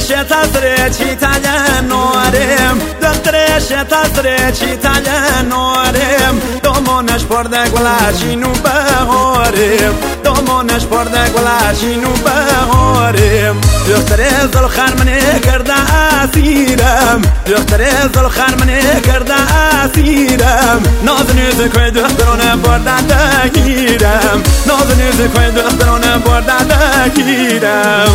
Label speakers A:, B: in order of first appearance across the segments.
A: تزري چی تاج نورم دخترش تزري چی تاج نورم دومونش پرده گلاشینو بهارم دومونش پرده گلاشینو بهارم دختر زلخر منی کرده اسیرم دختر زلخر منی کرده اسیرم ناز نیز کوی دخترانه برده گیرم ناز نیز کوی دخترانه برده گیرم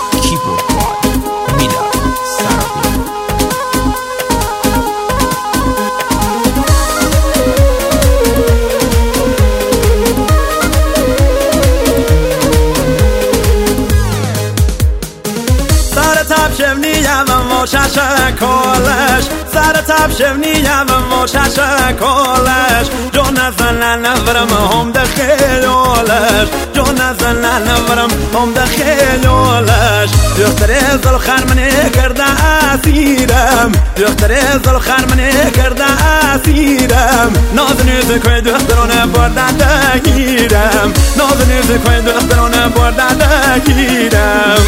A: شفنیم موشش کالش سر تب شفنیم موشش کالش جون زن نورم هم دخیلولش جون زن نورم هم دخیلولش دختر زلخر منی کرده اسیرم دختر زلخر منی کرده اسیرم ناز نیز کوی دخترانه برده گیرم ناز نیز کوی دخترانه برده گیرم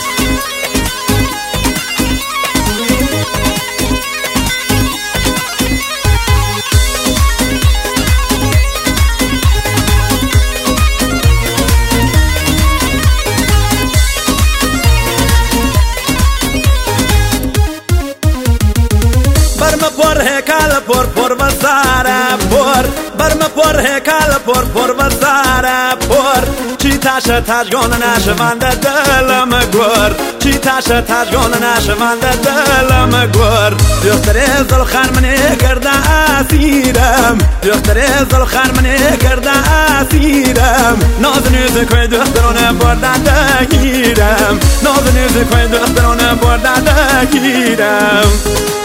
A: پر هکال پر وزاره پر برم پر هکال پر وزاره پر چی تاش تاجگان نشونده دلم گور چی تاش تاجگان نشونده دلم گور دختر زلخر منی کرده اسیرم دختر زلخر منی کرده اسیرم ناز نیز کوی دخترانه برده گیرم ناز نیز کوی دخترانه برده گیرم